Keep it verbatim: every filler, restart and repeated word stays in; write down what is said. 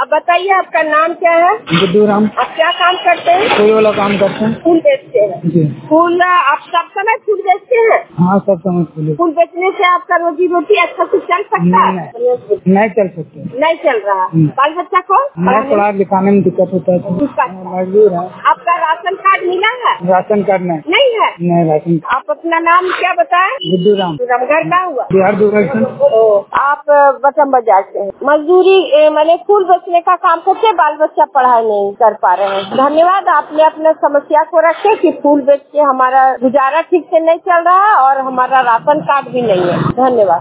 अब बताइए आपका नाम क्या है? गुड्डू राम। आप क्या काम करते हैं? कोई वाला काम करते हैं। फूल बेचते हैं जी। फूल आप सब समय फूल बेचते हैं? हाँ, सब समय फूल। फूल बेचने से आपका रोजी रोटी अच्छा से चल सकता है? नहीं चल सकते। नहीं चल रहा। बाल बच्चा को नहीं पढ़ा लिखाने में दिक्कत होता है, मजबूर है। आपका राशन कार्ड मिला है? राशन कार्ड नहीं नहीं है। नहीं राशन। आप अपना नाम क्या बताएं? गुड्डू राम। घर का हुआ बिहार दूरदर्शन। आप बटन बाजार से हैं। मजदूरी मैंने फूल बेचने का काम करते, बाल बच्चा पढ़ाई नहीं कर पा रहे हैं। धन्यवाद, आपने अपने समस्या को रखे कि फूल बेच के हमारा गुजारा ठीक से नहीं चल रहा है और हमारा राशन कार्ड भी नहीं है। धन्यवाद।